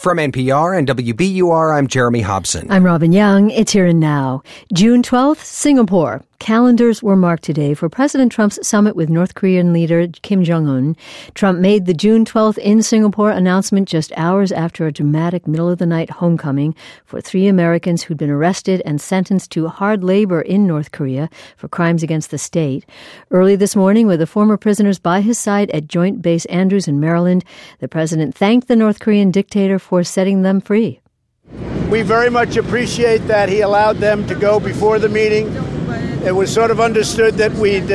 From NPR and WBUR, I'm Jeremy Hobson. I'm Robin Young. It's Here and Now. June 12th, Singapore. Calendars were marked today for President Trump's summit with North Korean leader Kim Jong-un. Trump made the June 12th in Singapore announcement just hours after a dramatic middle-of-the-night homecoming for 3 Americans who'd been arrested and sentenced to hard labor in North Korea for crimes against the state. Early this morning, with the former prisoners by his side at Joint Base Andrews in Maryland, the president thanked the North Korean dictator for setting them free. We very much appreciate that he allowed them to go before the meeting. It was sort of understood that we'd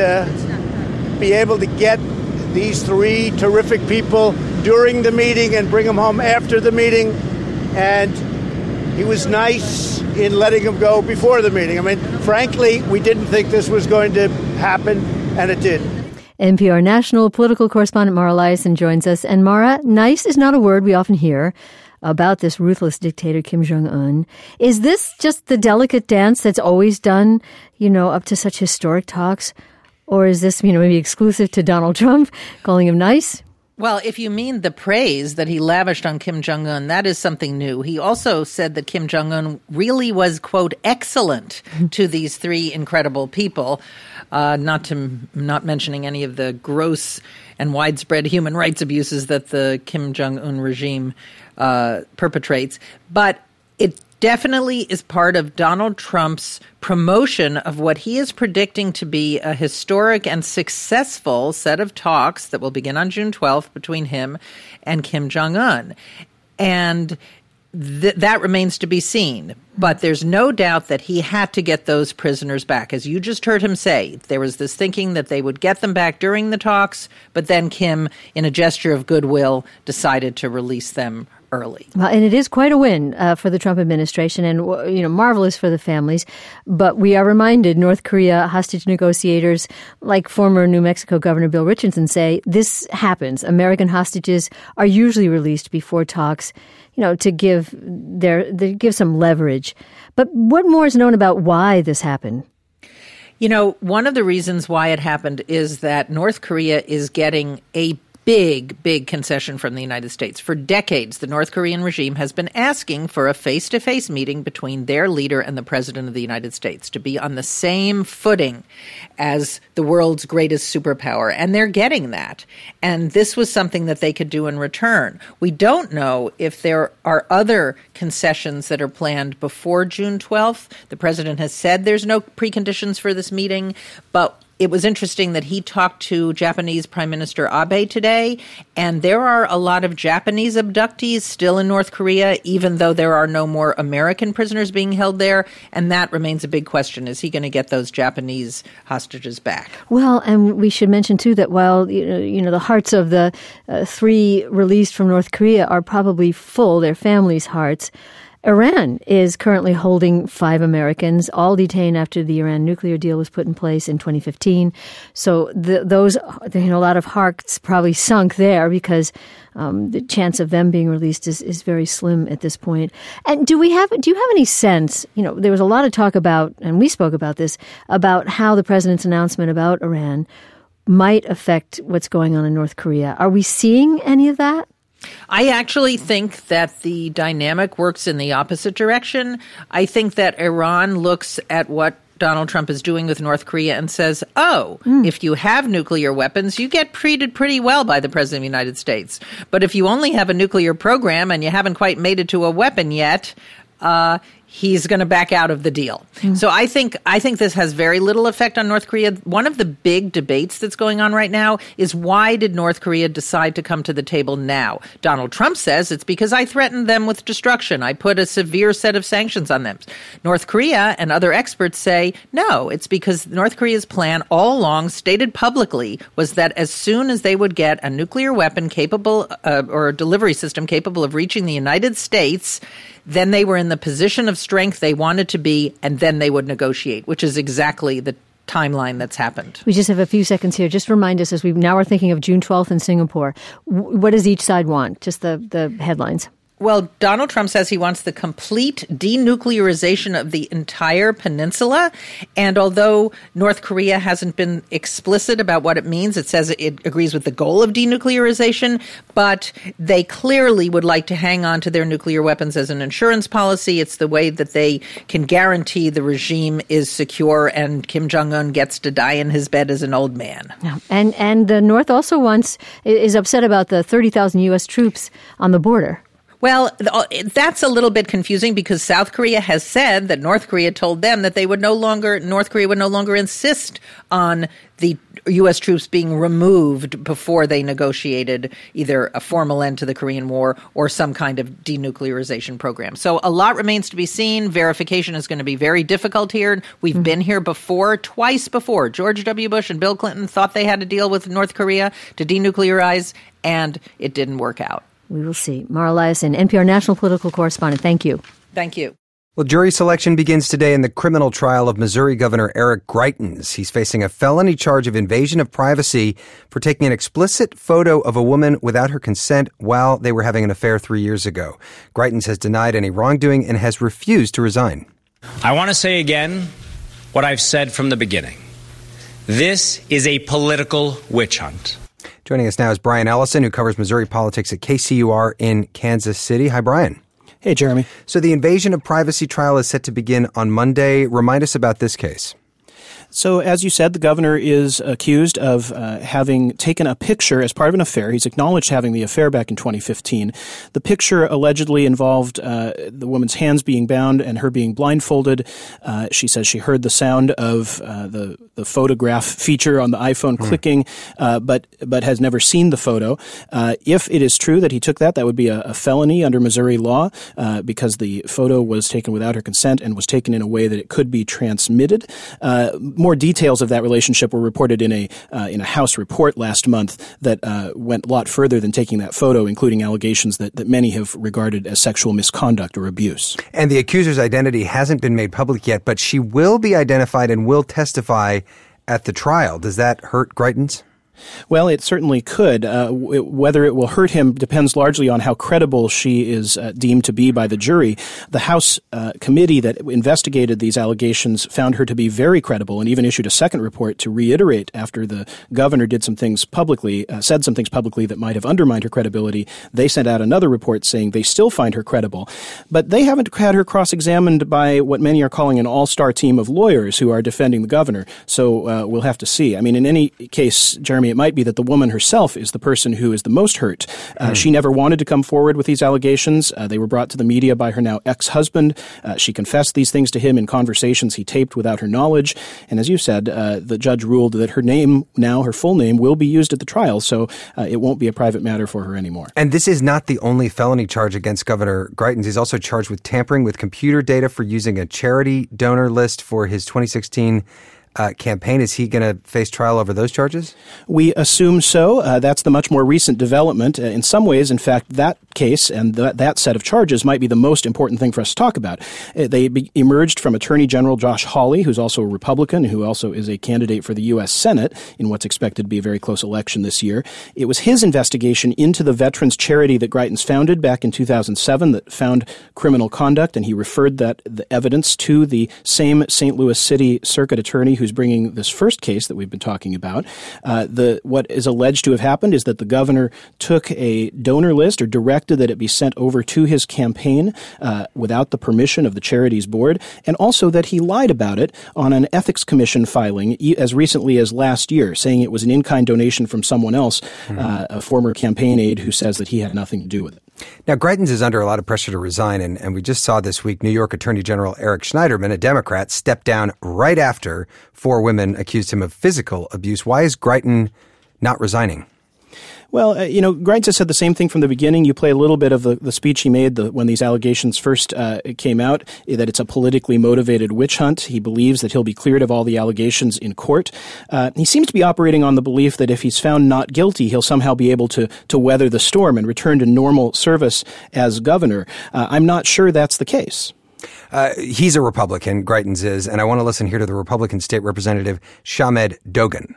be able to get these 3 terrific people during the meeting and bring them home after the meeting. And he was nice in letting them go before the meeting. I mean, frankly, we didn't think this was going to happen, and it did. NPR national political correspondent Mara Liasson joins us. And Mara, nice is not a word we often hear about this ruthless dictator, Kim Jong-un. Is this just the delicate dance that's always done, up to such historic talks? Or is this, maybe exclusive to Donald Trump, calling him nice? Well, if you mean the praise that he lavished on Kim Jong-un, that is something new. He also said that Kim Jong-un really was, quote, excellent to these 3 incredible people, not mentioning any of the gross and widespread human rights abuses that the Kim Jong-un regime perpetrates. But it definitely is part of Donald Trump's promotion of what he is predicting to be a historic and successful set of talks that will begin on June 12th between him and Kim Jong-un. And that remains to be seen. But there's no doubt that he had to get those prisoners back. As you just heard him say, there was this thinking that they would get them back during the talks, but then Kim, in a gesture of goodwill, decided to release them early. Well, and it is quite a win for the Trump administration and, marvelous for the families. But we are reminded North Korea hostage negotiators, like former New Mexico Governor Bill Richardson, say this happens. American hostages are usually released before talks, to give some leverage. But what more is known about why this happened? One of the reasons why it happened is that North Korea is getting a big concession from the United States. For decades, the North Korean regime has been asking for a face-to-face meeting between their leader and the president of the United States to be on the same footing as the world's greatest superpower. And they're getting that. And this was something that they could do in return. We don't know if there are other concessions that are planned before June 12th. The president has said there's no preconditions for this meeting, but it was interesting that he talked to Japanese Prime Minister Abe today, and there are a lot of Japanese abductees still in North Korea, even though there are no more American prisoners being held there, and that remains a big question. Is he going to get those Japanese hostages back? Well, and we should mention, too, that while the hearts of the 3 released from North Korea are probably full, their families' hearts, Iran is currently holding 5 Americans, all detained after the Iran nuclear deal was put in place in 2015. So a lot of hearts probably sunk there because the chance of them being released is very slim at this point. And do you have any sense, there was a lot of talk about, and we spoke about this, about how the president's announcement about Iran might affect what's going on in North Korea. Are we seeing any of that? I actually think that the dynamic works in the opposite direction. I think that Iran looks at what Donald Trump is doing with North Korea and says, if you have nuclear weapons, you get treated pretty well by the President of the United States. But if you only have a nuclear program and you haven't quite made it to a weapon yet, he's going to back out of the deal. So I think this has very little effect on North Korea. One of the big debates that's going on right now is why did North Korea decide to come to the table now? Donald Trump says it's because I threatened them with destruction. I put a severe set of sanctions on them. North Korea and other experts say, no, it's because North Korea's plan all along, stated publicly, was that as soon as they would get a nuclear weapon capable or a delivery system capable of reaching the United States, then they were in the position of strength they wanted to be, and then they would negotiate, which is exactly the timeline that's happened. We just have a few seconds here. Just remind us, as we now are thinking of June 12th in Singapore, what does each side want? Just the headlines. Well, Donald Trump says he wants the complete denuclearization of the entire peninsula. And although North Korea hasn't been explicit about what it means, it says it agrees with the goal of denuclearization, but they clearly would like to hang on to their nuclear weapons as an insurance policy. It's the way that they can guarantee the regime is secure and Kim Jong-un gets to die in his bed as an old man. And the North also is upset about the 30,000 U.S. troops on the border. Well, that's a little bit confusing because South Korea has said that North Korea told them that North Korea would no longer insist on the U.S. troops being removed before they negotiated either a formal end to the Korean War or some kind of denuclearization program. So a lot remains to be seen. Verification is going to be very difficult here. We've been here twice before. George W. Bush and Bill Clinton thought they had to deal with North Korea to denuclearize, and it didn't work out. We will see. Mara Liasson, NPR national political correspondent. Thank you. Thank you. Well, jury selection begins today in the criminal trial of Missouri Governor Eric Greitens. He's facing a felony charge of invasion of privacy for taking an explicit photo of a woman without her consent while they were having an affair 3 years ago. Greitens has denied any wrongdoing and has refused to resign. I want to say again what I've said from the beginning. This is a political witch hunt. Joining us now is Brian Ellison, who covers Missouri politics at KCUR in Kansas City. Hi, Brian. Hey, Jeremy. So the invasion of privacy trial is set to begin on Monday. Remind us about this case. So, as you said, the governor is accused of having taken a picture as part of an affair. He's acknowledged having the affair back in 2015. The picture allegedly involved the woman's hands being bound and her being blindfolded. She says she heard the sound of the photograph feature on the iPhone clicking, but has never seen the photo. If it is true that he took that would be a felony under Missouri law because the photo was taken without her consent and was taken in a way that it could be transmitted. More details of that relationship were reported in a House report last month that went a lot further than taking that photo, including allegations that many have regarded as sexual misconduct or abuse. And the accuser's identity hasn't been made public yet, but she will be identified and will testify at the trial. Does that hurt Greitens? Well, it certainly could. Whether it will hurt him depends largely on how credible she is deemed to be by the jury. The House committee that investigated these allegations found her to be very credible and even issued a second report to reiterate after the governor did some things publicly, said some things publicly that might have undermined her credibility. They sent out another report saying they still find her credible. But they haven't had her cross-examined by what many are calling an all-star team of lawyers who are defending the governor. So we'll have to see. I mean, in any case, Jeremy, it might be that the woman herself is the person who is the most hurt. She never wanted to come forward with these allegations. They were brought to the media by her now ex-husband. She confessed these things to him in conversations he taped without her knowledge. And as you said, the judge ruled that her name, now her full name, will be used at the trial, so it won't be a private matter for her anymore. And this is not the only felony charge against Governor Greitens. He's also charged with tampering with computer data for using a charity donor list for his 2016 campaign. Is he going to face trial over those charges? We assume so. That's the much more recent development. In some ways, in fact, that case and that set of charges might be the most important thing for us to talk about. They emerged from Attorney General Josh Hawley, who's also a Republican, who also is a candidate for the U.S. Senate in what's expected to be a very close election this year. It was his investigation into the veterans charity that Greitens founded back in 2007 that found criminal conduct, and he referred the evidence to the same St. Louis City Circuit Attorney who's bringing this first case that we've been talking about. What is alleged to have happened is that the governor took a donor list or directed that it be sent over to his campaign without the permission of the charity's board, and also that he lied about it on an ethics commission filing as recently as last year, saying it was an in-kind donation from someone else, a former campaign aide who says that he had nothing to do with it. Now, Greitens is under a lot of pressure to resign, and we just saw this week New York Attorney General Eric Schneiderman, a Democrat, step down right after 4 women accused him of physical abuse. Why is Greitens not resigning? Well, Greitens has said the same thing from the beginning. You play a little bit of the speech he made when these allegations first came out, that it's a politically motivated witch hunt. He believes that he'll be cleared of all the allegations in court. He seems to be operating on the belief that if he's found not guilty, he'll somehow be able to weather the storm and return to normal service as governor. I'm not sure that's the case. He's a Republican, Greitens is, and I want to listen here to the Republican State Representative Shamed Dogan.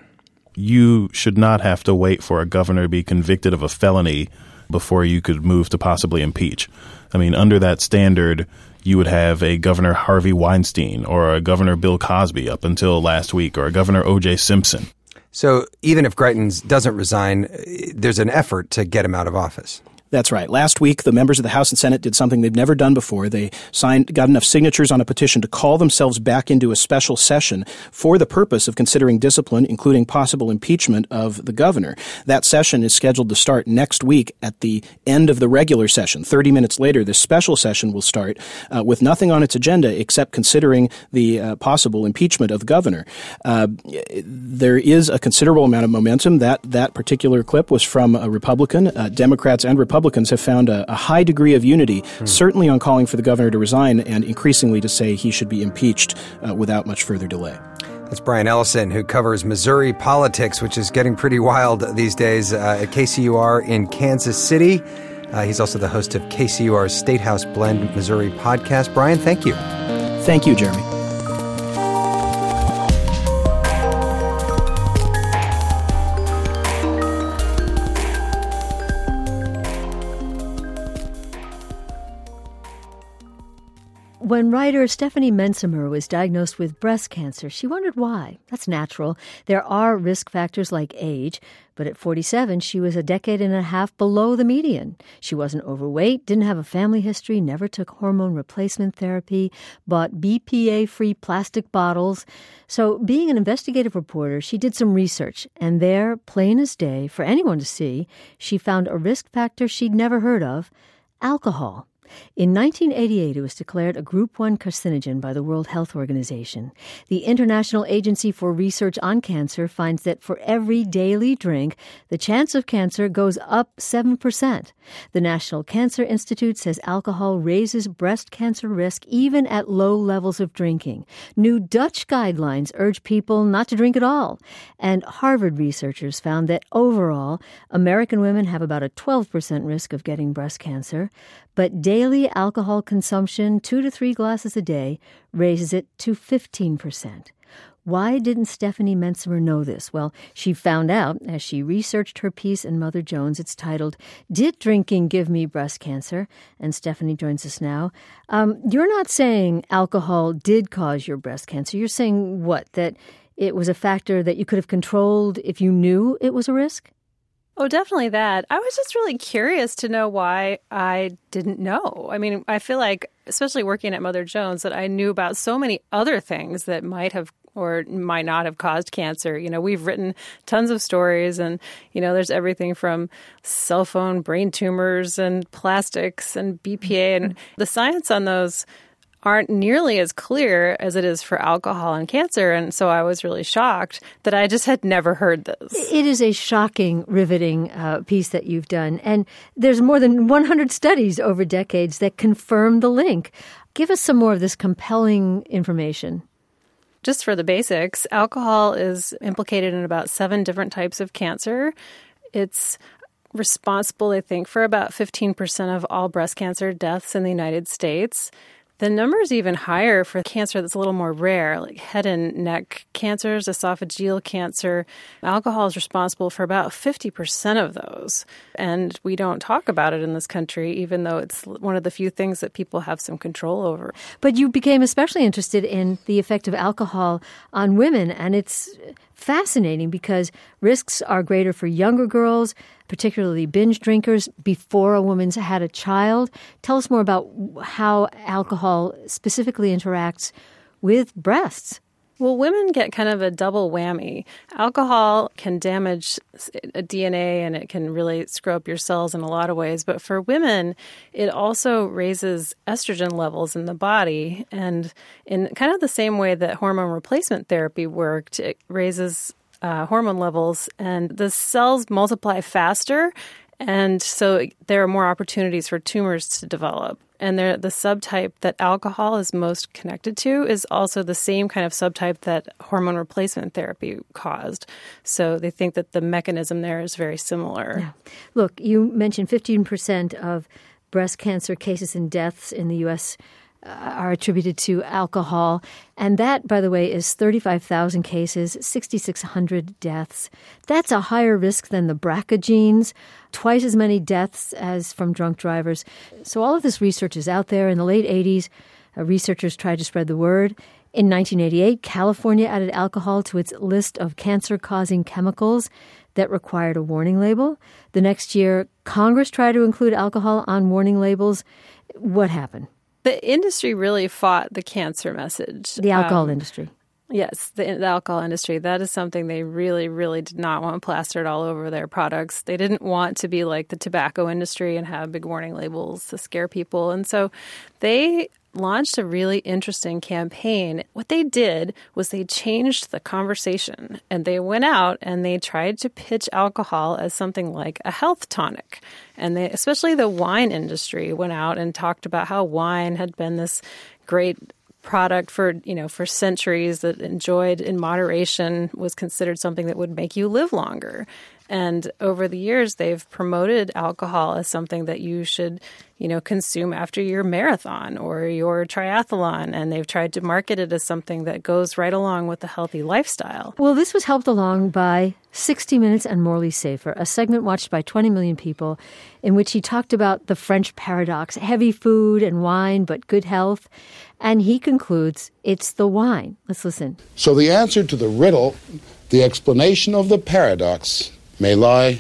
You should not have to wait for a governor to be convicted of a felony before you could move to possibly impeach. I mean, under that standard, you would have a Governor Harvey Weinstein or a Governor Bill Cosby up until last week, or a Governor O.J. Simpson. So even if Greitens doesn't resign, there's an effort to get him out of office. That's right. Last week, the members of the House and Senate did something they've never done before. They got enough signatures on a petition to call themselves back into a special session for the purpose of considering discipline, including possible impeachment of the governor. That session is scheduled to start next week at the end of the regular session. 30 minutes later, this special session will start with nothing on its agenda except considering the possible impeachment of the governor. There is a considerable amount of momentum. That particular clip was from a Republican. Democrats and Republicans have found a high degree of unity, certainly on calling for the governor to resign and increasingly to say he should be impeached without much further delay. That's Brian Ellison, who covers Missouri politics, which is getting pretty wild these days at KCUR in Kansas City. He's also the host of KCUR's State House Blend Missouri podcast. Brian, thank you. Thank you, Jeremy. When writer Stephanie Mencimer was diagnosed with breast cancer, she wondered why. That's natural. There are risk factors like age, but at 47, she was a decade and a half below the median. She wasn't overweight, didn't have a family history, never took hormone replacement therapy, bought BPA-free plastic bottles. So being an investigative reporter, she did some research, and there, plain as day, for anyone to see, she found a risk factor she'd never heard of, alcohol. In 1988, it was declared a Group 1 carcinogen by the World Health Organization. The International Agency for Research on Cancer finds that for every daily drink, the chance of cancer goes up 7%. The National Cancer Institute says alcohol raises breast cancer risk even at low levels of drinking. New Dutch guidelines urge people not to drink at all. And Harvard researchers found that overall, American women have about a 12% risk of getting breast cancer. But daily alcohol consumption, 2 to 3 glasses a day, raises it to 15%. Why didn't Stephanie Mencimer know this? Well, she found out as she researched her piece in Mother Jones. It's titled, Did Drinking Give Me Breast Cancer? And Stephanie joins us now. You're not saying alcohol did cause your breast cancer. You're saying what? That it was a factor that you could have controlled if you knew it was a risk? Oh, definitely that. I was just really curious to know why I didn't know. I mean, I feel like, especially working at Mother Jones, that I knew about so many other things that might have or might not have caused cancer. You know, we've written tons of stories and, you know, there's everything from cell phone brain tumors and plastics and BPA. And the science on those aren't nearly as clear as it is for alcohol and cancer. And so I was really shocked that I just had never heard this. It is a shocking, riveting piece that you've done. And there's more than 100 studies over decades that confirm the link. Give us some more of this compelling information. Just for the basics, alcohol is implicated in about 7 different types of cancer. It's responsible, I think, for about 15% of all breast cancer deaths in the United States. The number is even higher for cancer that's a little more rare, like head and neck cancers, esophageal cancer. Alcohol is responsible for about 50% of those. And we don't talk about it in this country, even though it's one of the few things that people have some control over. But you became especially interested in the effect of alcohol on women, and it's fascinating because risks are greater for younger girls, particularly binge drinkers, before a woman's had a child. Tell us more about how alcohol specifically interacts with breasts. Well, women get kind of a double whammy. Alcohol can damage a DNA and it can really screw up your cells in a lot of ways. But for women, it also raises estrogen levels in the body. And in kind of the same way that hormone replacement therapy worked, it raises hormone levels and the cells multiply faster. And so there are more opportunities for tumors to develop. And the subtype that alcohol is most connected to is also the same kind of subtype that hormone replacement therapy caused. So they think that the mechanism there is very similar. Yeah. Look, you mentioned 15% of breast cancer cases and deaths in the U.S. are attributed to alcohol. And that, by the way, is 35,000 cases, 6,600 deaths. That's a higher risk than the BRCA genes, twice as many deaths as from drunk drivers. So all of this research is out there. In the late 80s, researchers tried to spread the word. In 1988, California added alcohol to its list of cancer-causing chemicals that required a warning label. The next year, Congress tried to include alcohol on warning labels. What happened? The industry really fought the cancer message. The alcohol industry. Yes, the alcohol industry. That is something they really, really did not want plastered all over their products. They didn't want to be like the tobacco industry and have big warning labels to scare people. And so they launched a really interesting campaign. What they did was they changed the conversation, and they went out and they tried to pitch alcohol as something like a health tonic. And they, especially the wine industry, went out and talked about how wine had been this great product for centuries, that enjoyed in moderation, was considered something that would make you live longer. And over the years, they've promoted alcohol as something that you should, consume after your marathon or your triathlon. And they've tried to market it as something that goes right along with the healthy lifestyle. Well, this was helped along by 60 Minutes and Morley Safer, a segment watched by 20 million people in which he talked about the French paradox, heavy food and wine, but good health. And he concludes it's the wine. Let's listen. So the answer to the riddle, the explanation of the paradox, may lie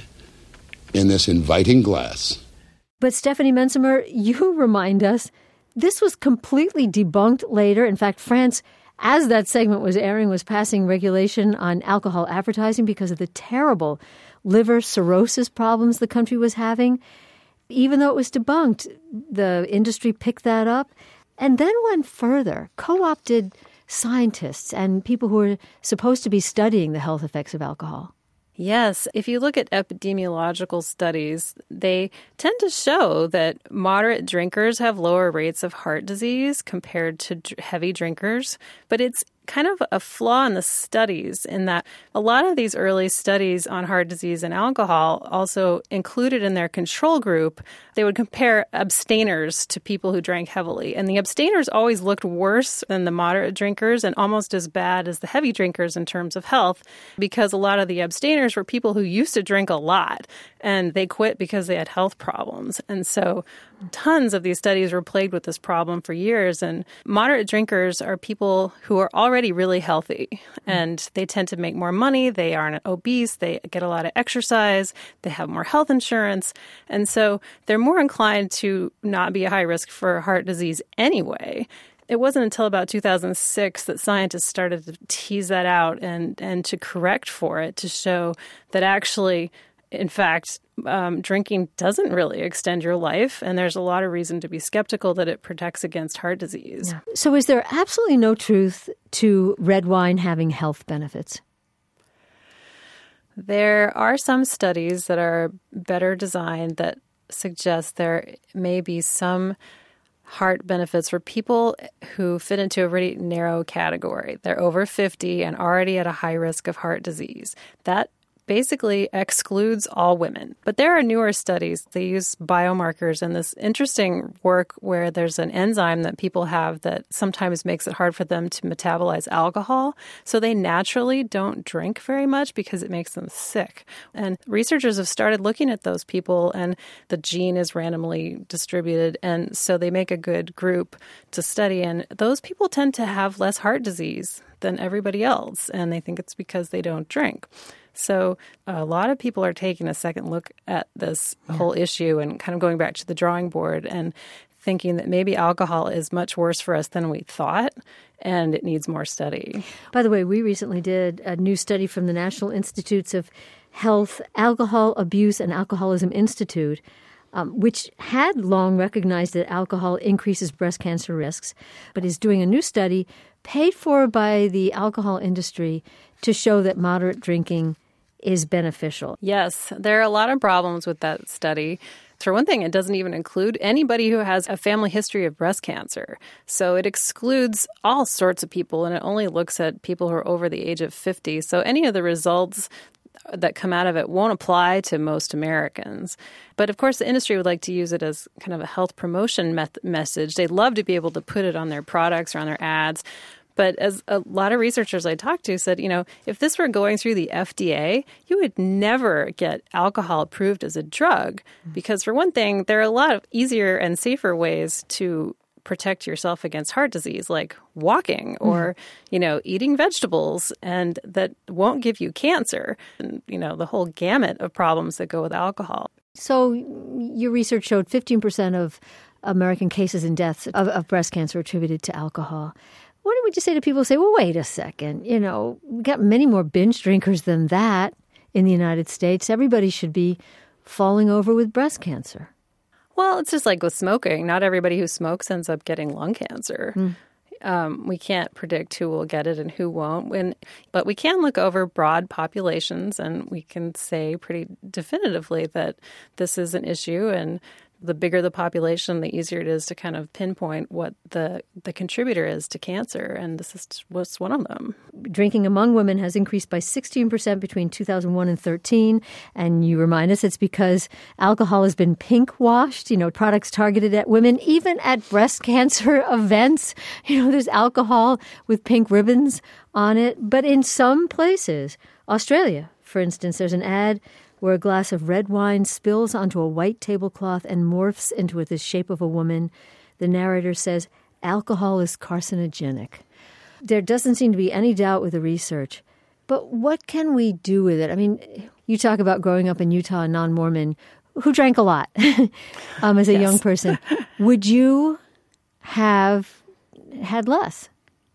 in this inviting glass. But Stephanie Mencimer, you remind us this was completely debunked later. In fact, France, as that segment was airing, was passing regulation on alcohol advertising because of the terrible liver cirrhosis problems the country was having. Even though it was debunked, the industry picked that up and then went further, co-opted scientists and people who were supposed to be studying the health effects of alcohol. Yes. If you look at epidemiological studies, they tend to show that moderate drinkers have lower rates of heart disease compared to heavy drinkers. But it's kind of a flaw in the studies in that a lot of these early studies on heart disease and alcohol also included in their control group, they would compare abstainers to people who drank heavily. And the abstainers always looked worse than the moderate drinkers and almost as bad as the heavy drinkers in terms of health, because a lot of the abstainers were people who used to drink a lot and they quit because they had health problems. And so tons of these studies were plagued with this problem for years. And moderate drinkers are people who are already really healthy and they tend to make more money. They aren't obese. They get a lot of exercise. They have more health insurance. And so they're more inclined to not be a high risk for heart disease anyway. It wasn't until about 2006 that scientists started to tease that out and to correct for it, to show that actually, in fact, drinking doesn't really extend your life, and there's a lot of reason to be skeptical that it protects against heart disease. Yeah. So is there absolutely no truth to red wine having health benefits? There are some studies that are better designed that suggest there may be some heart benefits for people who fit into a really narrow category. They're over 50 and already at a high risk of heart disease. That basically excludes all women. But there are newer studies. They use biomarkers and this interesting work where there's an enzyme that people have that sometimes makes it hard for them to metabolize alcohol. So they naturally don't drink very much because it makes them sick. And researchers have started looking at those people, and the gene is randomly distributed. And so they make a good group to study. And those people tend to have less heart disease than everybody else. And they think it's because they don't drink. So a lot of people are taking a second look at this whole issue and kind of going back to the drawing board and thinking that maybe alcohol is much worse for us than we thought, and it needs more study. By the way, we recently did a new study from the National Institutes of Health, Alcohol Abuse and Alcoholism Institute, which had long recognized that alcohol increases breast cancer risks, but is doing a new study paid for by the alcohol industry to show that moderate drinking is beneficial. Yes, there are a lot of problems with that study. For one thing, it doesn't even include anybody who has a family history of breast cancer. So it excludes all sorts of people, and it only looks at people who are over the age of 50. So any of the results that come out of it won't apply to most Americans. But of course, the industry would like to use it as kind of a health promotion message. They'd love to be able to put it on their products or on their ads. But as a lot of researchers I talked to said, if this were going through the FDA, you would never get alcohol approved as a drug. Because for one thing, there are a lot of easier and safer ways to protect yourself against heart disease, like walking or, eating vegetables, and that won't give you cancer. And, the whole gamut of problems that go with alcohol. So your research showed 15% of American cases and deaths of breast cancer attributed to alcohol. What would you say to people who say, well, wait a second, we got many more binge drinkers than that in the United States. Everybody should be falling over with breast cancer. Well, it's just like with smoking. Not everybody who smokes ends up getting lung cancer. We can't predict who will get it and who won't. But we can look over broad populations, and we can say pretty definitively that this is an issue. And the bigger the population, the easier it is to kind of pinpoint what the contributor is to cancer. And this was one of them. Drinking among women has increased by 16% between 2001 and 13. And you remind us it's because alcohol has been pink washed, products targeted at women, even at breast cancer events. There's alcohol with pink ribbons on it. But in some places, Australia, for instance, there's an ad where a glass of red wine spills onto a white tablecloth and morphs into the shape of a woman. The narrator says, alcohol is carcinogenic. There doesn't seem to be any doubt with the research. But what can we do with it? I mean, you talk about growing up in Utah, a non-Mormon, who drank a lot as a young person. Would you have had less?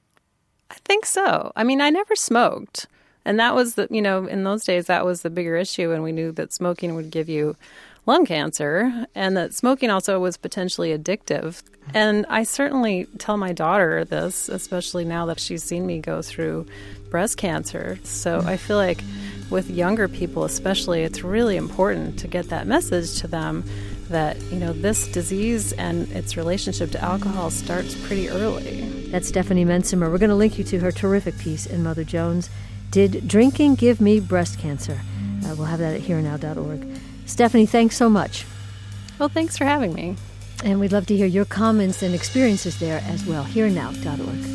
I think so. I mean, I never smoked. And that was in those days, that was the bigger issue. And we knew that smoking would give you lung cancer and that smoking also was potentially addictive. And I certainly tell my daughter this, especially now that she's seen me go through breast cancer. So I feel like with younger people especially, it's really important to get that message to them that, this disease and its relationship to alcohol starts pretty early. That's Stephanie Mensimer. We're going to link you to her terrific piece in Mother Jones. Did drinking give me breast cancer? We'll have that at herenow.org. Stephanie, thanks so much. Well, thanks for having me. And we'd love to hear your comments and experiences there as well. herenow.org.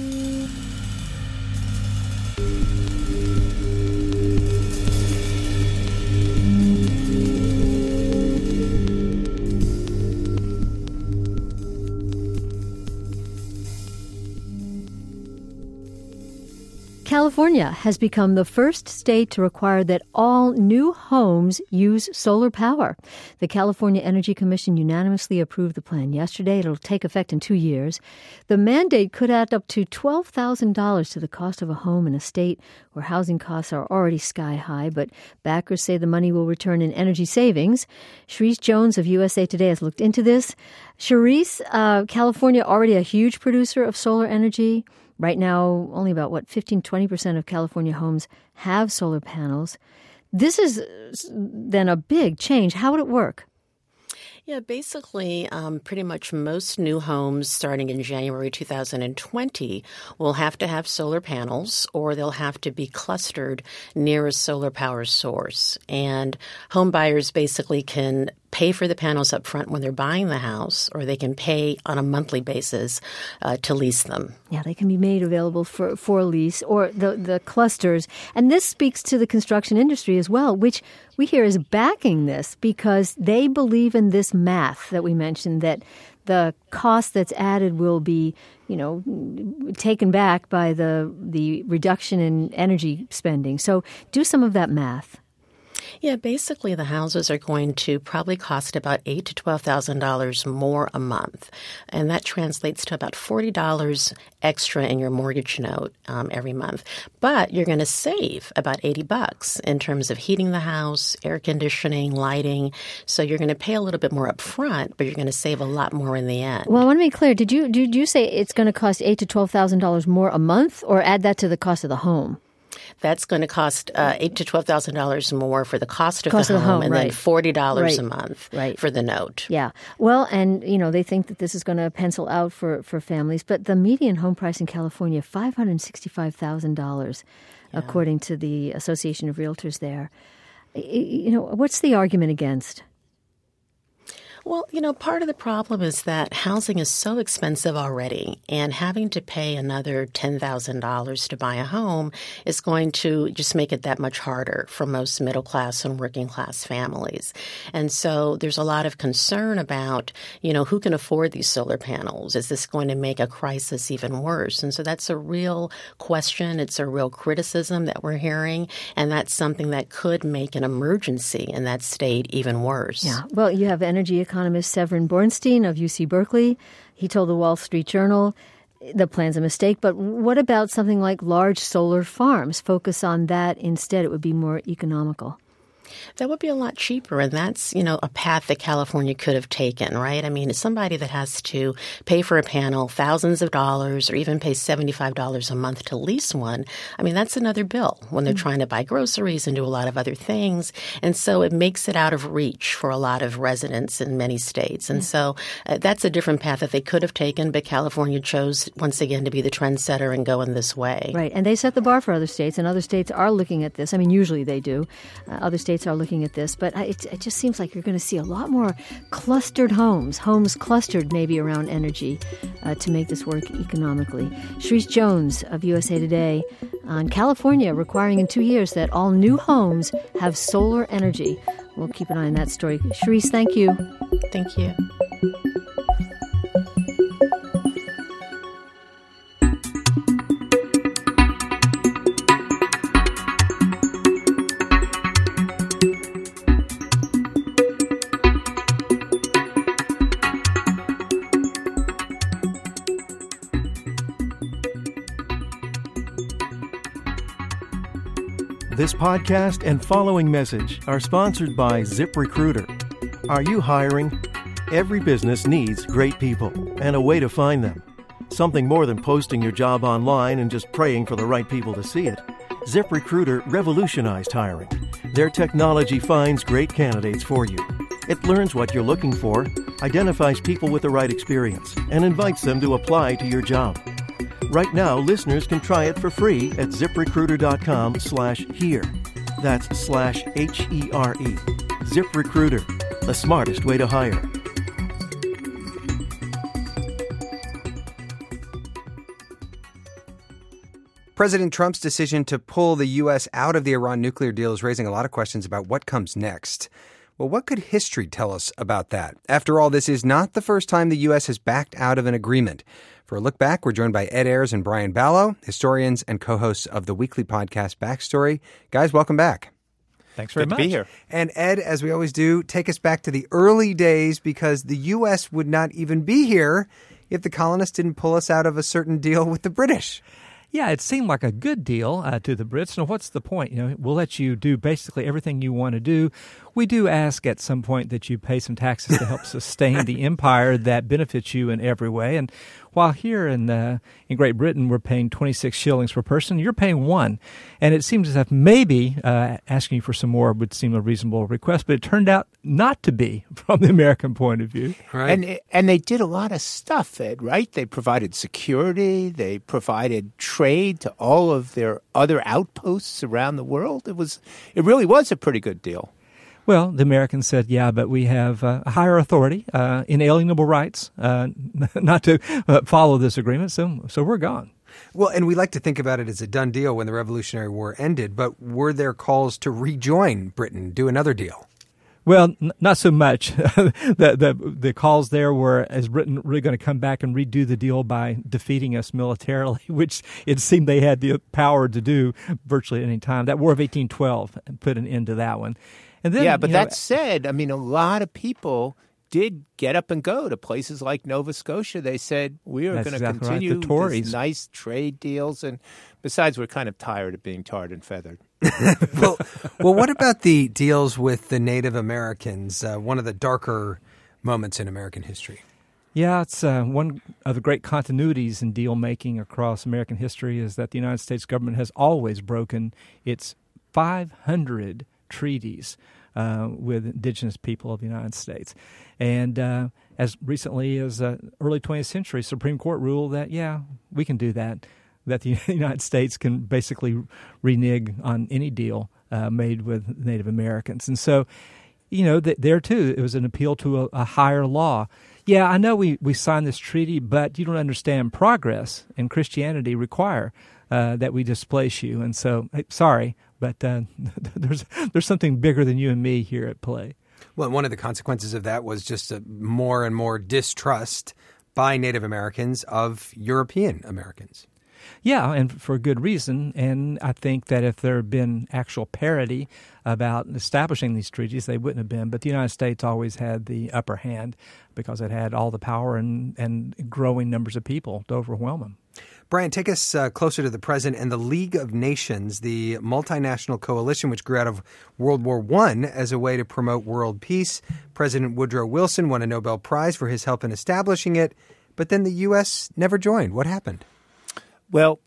California has become the first state to require that all new homes use solar power. The California Energy Commission unanimously approved the plan yesterday. It'll take effect in 2 years. The mandate could add up to $12,000 to the cost of a home in a state where housing costs are already sky high, but backers say the money will return in energy savings. Cherise Jones of USA Today has looked into this. Cherise, California already a huge producer of solar energy. Right now, only about, 15-20% of California homes have solar panels. This is then a big change. How would it work? Yeah, basically, pretty much most new homes starting in January 2020 will have to have solar panels or they'll have to be clustered near a solar power source. And home buyers basically can pay for the panels up front when they're buying the house, or they can pay on a monthly basis to lease them. Yeah, they can be made available for lease, or the clusters. And this speaks to the construction industry as well, which we hear is backing this because they believe in this math that we mentioned, that the cost that's added will be, taken back by the reduction in energy spending. So do some of that math. Yeah, basically the houses are going to probably cost about $8,000 to $12,000 more a month. And that translates to about $40 extra in your mortgage note every month. But you're going to save about $80 in terms of heating the house, air conditioning, lighting. So you're going to pay a little bit more up front, but you're going to save a lot more in the end. Well, I want to be clear. Did you say it's going to cost $8,000 to $12,000 more a month, or add that to the cost of the home? That's going to cost $8,000 to $12,000 more for the cost of the home, and right. then $40 a month for the note. Yeah. Well, and they think that this is going to pencil out for families, but the median home price in California, $565,000, according to the Association of Realtors there. What's the argument against? Well, part of the problem is that housing is so expensive already, and having to pay another $10,000 to buy a home is going to just make it that much harder for most middle class and working class families. And so there's a lot of concern about, who can afford these solar panels? Is this going to make a crisis even worse? And so that's a real question. It's a real criticism that we're hearing, and that's something that could make an emergency in that state even worse. Yeah. Well, you have energy economist Severin Bornstein of UC Berkeley. He told the Wall Street Journal the plan's a mistake, but what about something like large solar farms? Focus on that instead. It would be more economical. That would be a lot cheaper, and that's, a path that California could have taken, right? I mean, it's somebody that has to pay for a panel thousands of dollars or even pay $75 a month to lease one. I mean, that's another bill when they're trying to buy groceries and do a lot of other things. And so it makes it out of reach for a lot of residents in many states. And so that's a different path that they could have taken, but California chose once again to be the trendsetter and go in this way. Right. And they set the bar for other states, and other states are looking at this. I mean, usually they do. Other states are looking at this, but it just seems like you're going to see a lot more clustered homes clustered maybe around energy to make this work economically. Sharice Jones of USA Today on California requiring in 2 years that all new homes have solar energy. We'll keep an eye on that story. Sharice, thank you. Thank you. This podcast and following message are sponsored by ZipRecruiter. Are you hiring? Every business needs great people and a way to find them. Something more than posting your job online and just praying for the right people to see it. ZipRecruiter revolutionized hiring. Their technology finds great candidates for you. It learns what you're looking for, identifies people with the right experience, and invites them to apply to your job. Right now, listeners can try it for free at ZipRecruiter.com/here. That's /HERE. ZipRecruiter, the smartest way to hire. President Trump's decision to pull the U.S. out of the Iran nuclear deal is raising a lot of questions about what comes next. Well, what could history tell us about that? After all, this is not the first time the U.S. has backed out of an agreement. For a look back, we're joined by Ed Ayers and Brian Ballo, historians and co-hosts of the weekly podcast Backstory. Guys, welcome back. Thanks very much. Good to be here. And Ed, as we always do, take us back to the early days, because the U.S. would not even be here if the colonists didn't pull us out of a certain deal with the British. Yeah, it seemed like a good deal to the Brits. Now, what's the point? We'll let you do basically everything you want to do. We do ask at some point that you pay some taxes to help sustain the empire that benefits you in every way. And while here in Great Britain we're paying 26 shillings per person, you're paying 1. And it seems as if maybe asking for some more would seem a reasonable request, but it turned out not to be from the American point of view. Right. And they did a lot of stuff, Ed, right? They provided security. They provided trade to all of their other outposts around the world. It really was a pretty good deal. Well, the Americans said, yeah, but we have a higher authority, inalienable rights, not to follow this agreement, so we're gone. Well, and we like to think about it as a done deal when the Revolutionary War ended, but were there calls to rejoin Britain, do another deal? Well, not so much. The calls there were, is Britain really going to come back and redo the deal by defeating us militarily, which it seemed they had the power to do virtually at any time. That War of 1812 put an end to that one. And then, yeah, but that said, I mean, a lot of people did get up and go to places like Nova Scotia. They said, we are going to continue these nice trade deals. And besides, we're kind of tired of being tarred and feathered. Well, what about the deals with the Native Americans, one of the darker moments in American history? Yeah, it's one of the great continuities in deal-making across American history is that the United States government has always broken its 500 treaties with indigenous people of the United States. And as recently as early 20th century, Supreme Court ruled that, yeah, we can do that, that the United States can basically renege on any deal made with Native Americans. And so, there too, it was an appeal to a higher law. Yeah, I know we signed this treaty, but you don't understand progress and Christianity require that we displace you. And so, sorry, but there's something bigger than you and me here at play. Well, one of the consequences of that was just a more and more distrust by Native Americans of European Americans. Yeah, and for good reason. And I think that if there had been actual parity about establishing these treaties, they wouldn't have been. But the United States always had the upper hand because it had all the power and growing numbers of people to overwhelm them. Brian, take us closer to the present and the League of Nations, the multinational coalition which grew out of World War I as a way to promote world peace. President Woodrow Wilson won a Nobel Prize for his help in establishing it, but then the U.S. never joined. What happened? Well,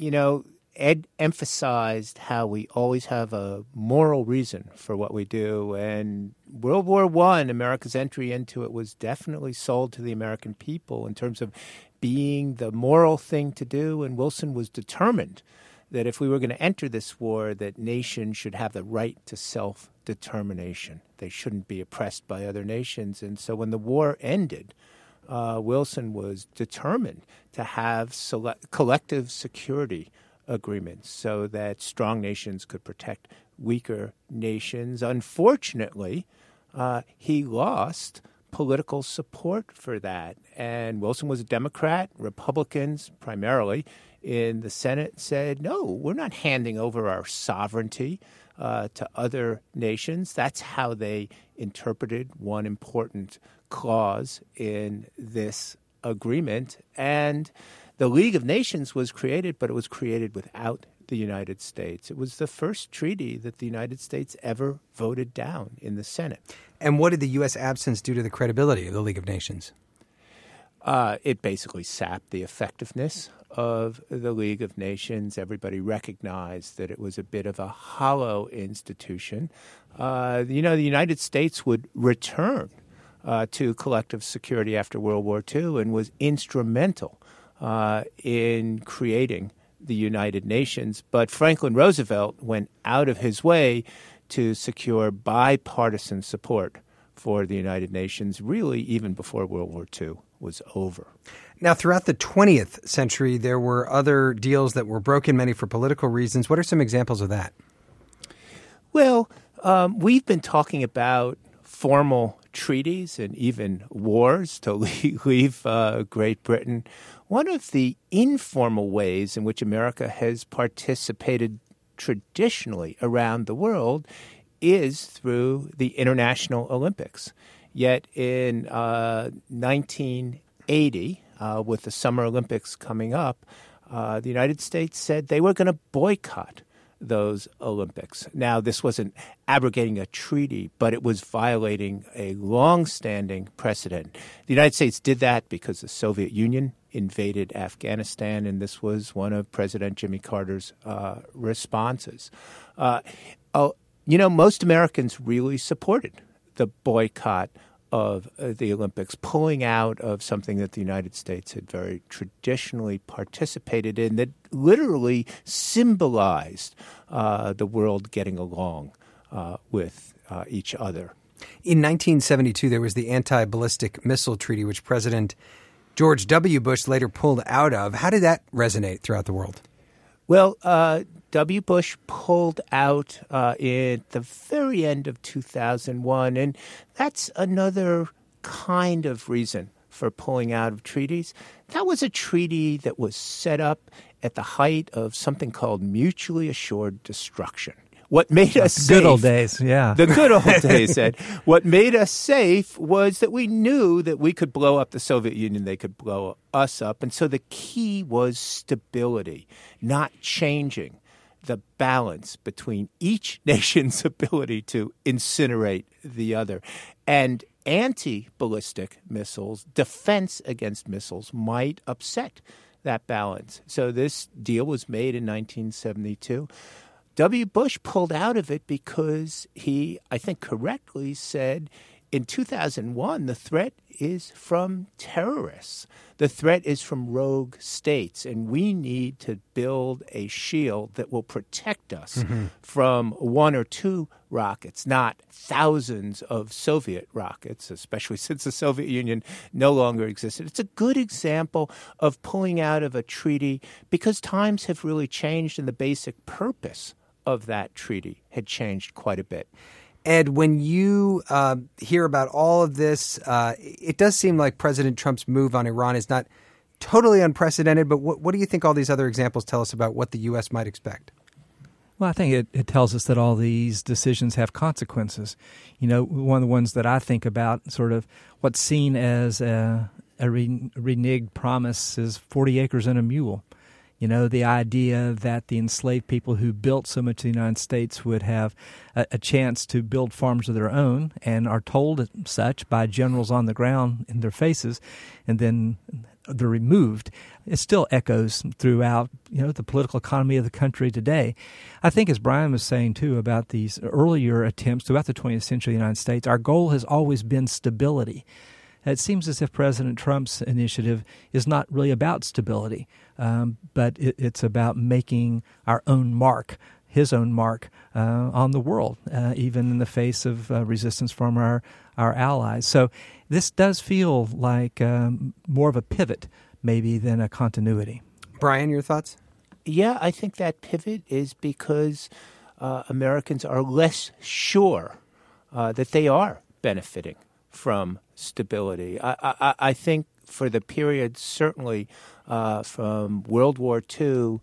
Ed emphasized how we always have a moral reason for what we do. And World War I, America's entry into it was definitely sold to the American people in terms of being the moral thing to do. And Wilson was determined that if we were going to enter this war, that nations should have the right to self-determination. They shouldn't be oppressed by other nations. And so when the war ended, Wilson was determined to have collective security agreements so that strong nations could protect weaker nations. Unfortunately, he lost political support for that. And Wilson was a Democrat. Republicans, primarily in the Senate, said, no, we're not handing over our sovereignty to other nations. That's how they interpreted one important clause in this agreement. And the League of Nations was created, but it was created without the United States. It was the first treaty that the United States ever voted down in the Senate. And what did the U.S. absence do to the credibility of the League of Nations? It basically sapped the effectiveness of the League of Nations. Everybody recognized that it was a bit of a hollow institution. The United States would return to collective security after World War II and was instrumental in creating the United Nations. But Franklin Roosevelt went out of his way to secure bipartisan support for the United Nations, really even before World War II was over. Now, throughout the 20th century, there were other deals that were broken, many for political reasons. What are some examples of that? Well, we've been talking about formal treaties and even wars to leave Great Britain. One of the informal ways in which America has participated traditionally around the world is through the International Olympics. Yet in 1980, with the Summer Olympics coming up, the United States said they were going to boycott those Olympics. Now, this wasn't abrogating a treaty, but it was violating a long-standing precedent. The United States did that because the Soviet Union invaded Afghanistan, and this was one of President Jimmy Carter's responses. Most Americans really supported the boycott of the Olympics, pulling out of something that the United States had very traditionally participated in that literally symbolized the world getting along with each other. In 1972, there was the Anti-Ballistic Missile Treaty, which President George W. Bush later pulled out of. How did that resonate throughout the world? Well, W. Bush pulled out at the very end of 2001, and that's another kind of reason for pulling out of treaties. That was a treaty that was set up at the height of something called mutually assured destruction. What made us safe, good old days, yeah. The good old days, Ed. What made us safe was that we knew that we could blow up the Soviet Union, they could blow us up. And so the key was stability, not changing the balance between each nation's ability to incinerate the other. And anti-ballistic missiles, defense against missiles, might upset that balance. So this deal was made in 1972. W. Bush pulled out of it because he, I think correctly, said in 2001, the threat is from terrorists. The threat is from rogue states, and we need to build a shield that will protect us from one or two rockets, not thousands of Soviet rockets, especially since the Soviet Union no longer existed. It's a good example of pulling out of a treaty because times have really changed and the basic purpose of that treaty had changed quite a bit. Ed, when you hear about all of this, it does seem like President Trump's move on Iran is not totally unprecedented, but what do you think all these other examples tell us about what the U.S. might expect? Well, I think it tells us that all these decisions have consequences. You know, one of the ones that I think about, sort of what's seen as a reneged promise is 40 acres and a mule. You know, the idea that the enslaved people who built so much of the United States would have a chance to build farms of their own and are told such by generals on the ground in their faces, and then they're removed. It still echoes throughout, the political economy of the country today. I think, as Brian was saying, too, about these earlier attempts throughout the 20th century of the United States, our goal has always been stability. It seems as if President Trump's initiative is not really about stability, but it's about making our own mark, his own mark on the world, even in the face of resistance from our allies. So this does feel like more of a pivot maybe than a continuity. Brian, your thoughts? Yeah, I think that pivot is because Americans are less sure that they are benefiting from stability. I think for the period certainly from World War II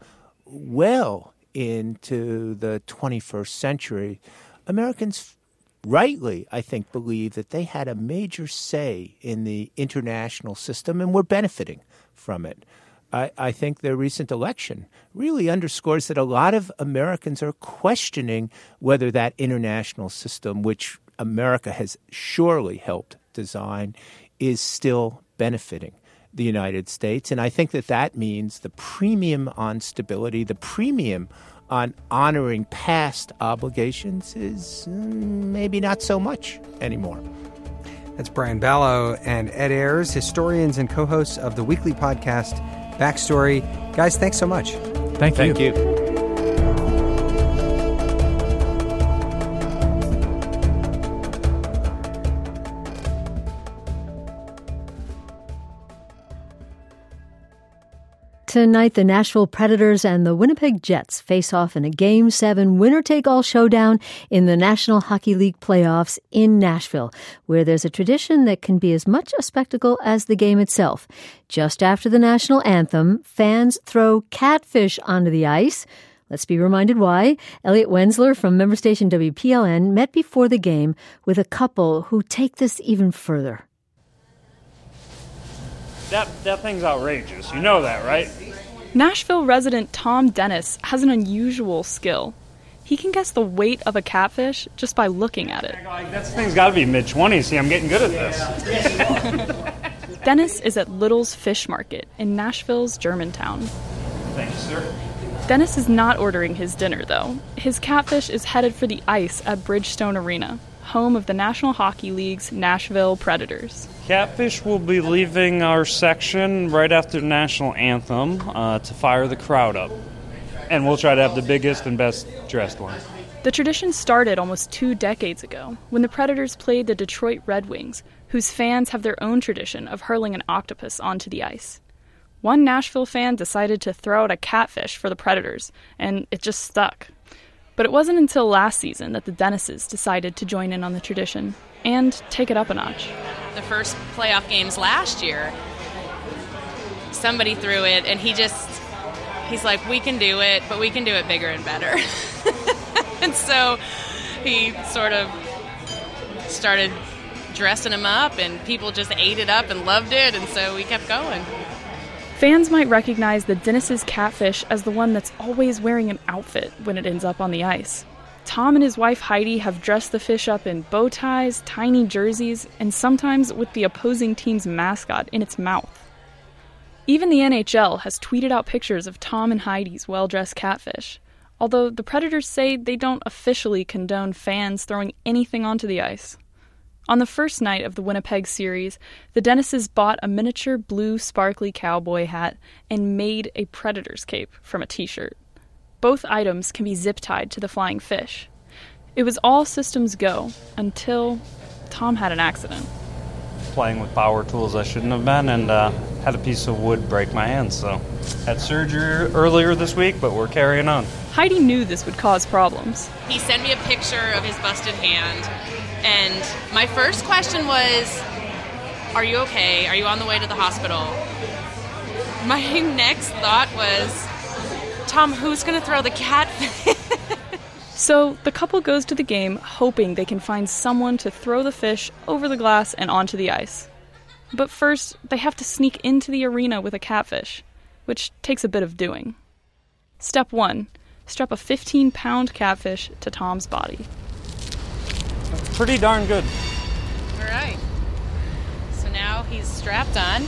well into the 21st century, Americans rightly, I think, believe that they had a major say in the international system and were benefiting from it. I think the recent election really underscores that a lot of Americans are questioning whether that international system, which America has surely helped design, is still benefiting the United States. And I think that means the premium on stability, the premium on honoring past obligations is maybe not so much anymore. That's Brian Balogh and Ed Ayers, historians and co-hosts of the weekly podcast Backstory. Guys, thanks so much. Thank you. Tonight, the Nashville Predators and the Winnipeg Jets face off in a Game 7 winner-take-all showdown in the National Hockey League playoffs in Nashville, where there's a tradition that can be as much a spectacle as the game itself. Just after the national anthem, fans throw catfish onto the ice. Let's be reminded why. Elliot Wenzler from member station WPLN met before the game with a couple who take this even further. That thing's outrageous. You know that, right? Nashville resident Tom Dennis has an unusual skill. He can guess the weight of a catfish just by looking at it. That thing's got to be mid-20s. See, I'm getting good at this. Dennis is at Little's Fish Market in Nashville's Germantown. Thank you, sir. Dennis is not ordering his dinner, though. His catfish is headed for the ice at Bridgestone Arena, home of the National Hockey League's Nashville Predators. Catfish will be leaving our section right after the national anthem to fire the crowd up. And we'll try to have the biggest and best dressed one. The tradition started almost 2 decades ago when the Predators played the Detroit Red Wings, whose fans have their own tradition of hurling an octopus onto the ice. One Nashville fan decided to throw out a catfish for the Predators, and it just stuck. But it wasn't until last season that the Dennises decided to join in on the tradition and take it up a notch. The first playoff games last year, somebody threw it, and he's like, we can do it, but we can do it bigger and better. And so he sort of started dressing them up, and people just ate it up and loved it, and so we kept going. Fans might recognize the Dennis' catfish as the one that's always wearing an outfit when it ends up on the ice. Tom and his wife Heidi have dressed the fish up in bow ties, tiny jerseys, and sometimes with the opposing team's mascot in its mouth. Even the NHL has tweeted out pictures of Tom and Heidi's well-dressed catfish, although the Predators say they don't officially condone fans throwing anything onto the ice. On the first night of the Winnipeg series, the Dennises bought a miniature blue sparkly cowboy hat and made a Predators cape from a t-shirt. Both items can be zip-tied to the flying fish. It was all systems go until Tom had an accident. Playing with power tools I shouldn't have been, and had a piece of wood break my hand, so had surgery earlier this week, but we're carrying on. Heidi knew this would cause problems. He sent me a picture of his busted hand, and my first question was, are you okay? Are you on the way to the hospital? My next thought was, Tom, who's going to throw the catfish? So the couple goes to the game hoping they can find someone to throw the fish over the glass and onto the ice. But first, they have to sneak into the arena with a catfish, which takes a bit of doing. Step 1. Strap a 15-pound catfish to Tom's body. Pretty darn good. All right. So now he's strapped on.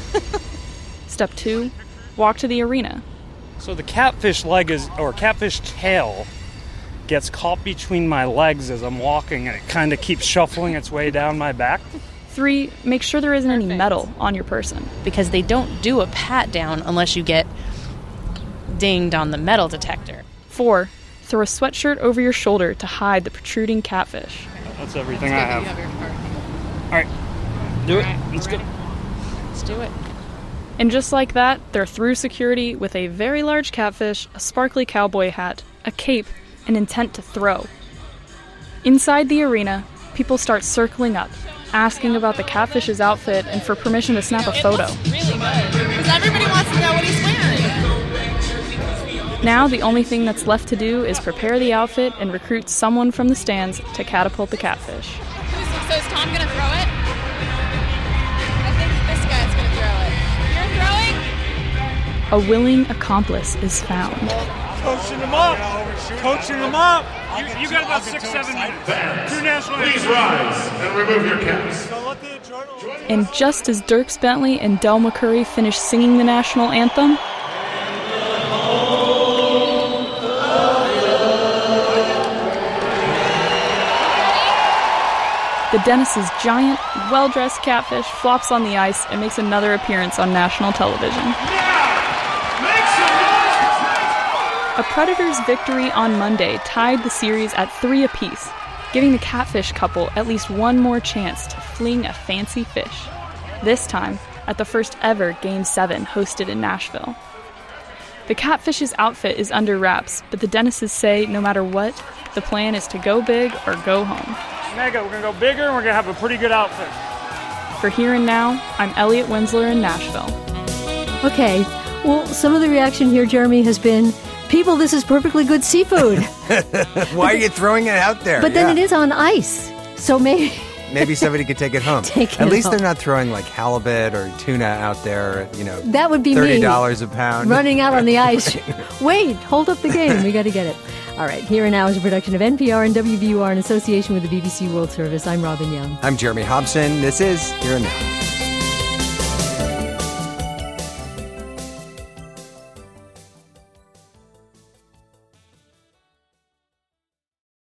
Step 2. Walk to the arena. So the catfish catfish tail gets caught between my legs as I'm walking, and it kind of keeps shuffling its way down my back. 3, make sure there isn't any metal on your person. Because they don't do a pat down unless you get dinged on the metal detector. 4, throw a sweatshirt over your shoulder to hide the protruding catfish. That's everything I have. All right, do it. Let's go. Let's do it. And just like that, they're through security with a very large catfish, a sparkly cowboy hat, a cape, and intent to throw. Inside the arena, people start circling up, asking about the catfish's outfit and for permission to snap a photo. It looks really good, because everybody wants to know what he's wearing. Now the only thing that's left to do is prepare the outfit and recruit someone from the stands to catapult the catfish. So is Tom going to throw it? I think this guy's going to throw it. You're throwing? A willing accomplice is found. Coaching him up! Coaching him up! You got about 6-7 minutes. Two national Please rise and remove your caps. And just as Dierks Bentley and Del McCurry finish singing the national anthem, the Dennis' giant, well-dressed catfish flops on the ice and makes another appearance on national television. A Predators victory on Monday tied the series at 3 apiece, giving the catfish couple at least one more chance to fling a fancy fish. This time, at the first ever Game 7 hosted in Nashville. The catfish's outfit is under wraps, but the Dennises say no matter what, the plan is to go big or go home. Mega, we're going to go bigger and we're going to have a pretty good outfit. For Here and Now, I'm Elliot Winsler in Nashville. Okay, well, some of the reaction here, Jeremy, has been, people, this is perfectly good seafood. Why are you throwing it out there? But then it is on ice, so maybe somebody could take it home. At least they're not throwing like halibut or tuna out there, that would be $30 a pound. Running out on the ice. Wait, hold up the game. We got to get it. All right, Here and Now is a production of NPR and WVUR in association with the BBC World Service. I'm Robin Young. I'm Jeremy Hobson. This is Here and Now.